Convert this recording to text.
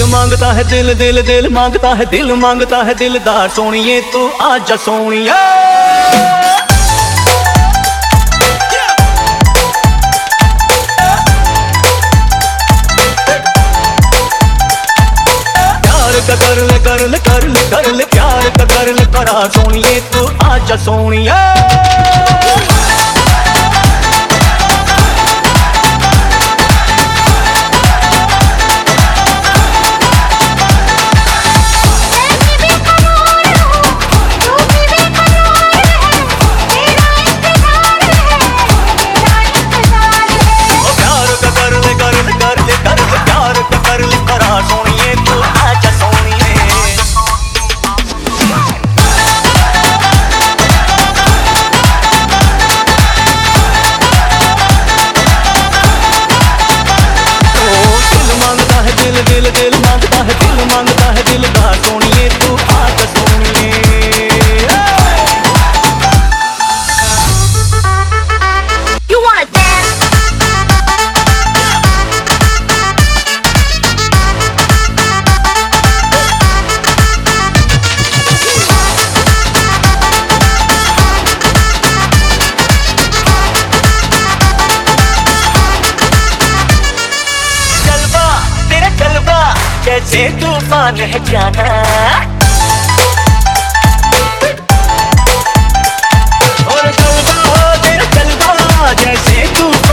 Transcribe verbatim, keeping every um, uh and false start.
मांगता है दिल दिल दिल मांगता है दिल मांगता है दिलदार सोनिए तू आजा सोनिया। प्यार का कर ले कर ले कर ले कर ले प्यार का कर ले करार सोनिए तू आजा सोनिया। दिल दिल मांगता है दिल मांगता है दिलदार सोनिए तू आजा सोनिए। You wanna dance? जैसे तूफान है जाना और जलवा हो तेरा जलवा जैसे तूफान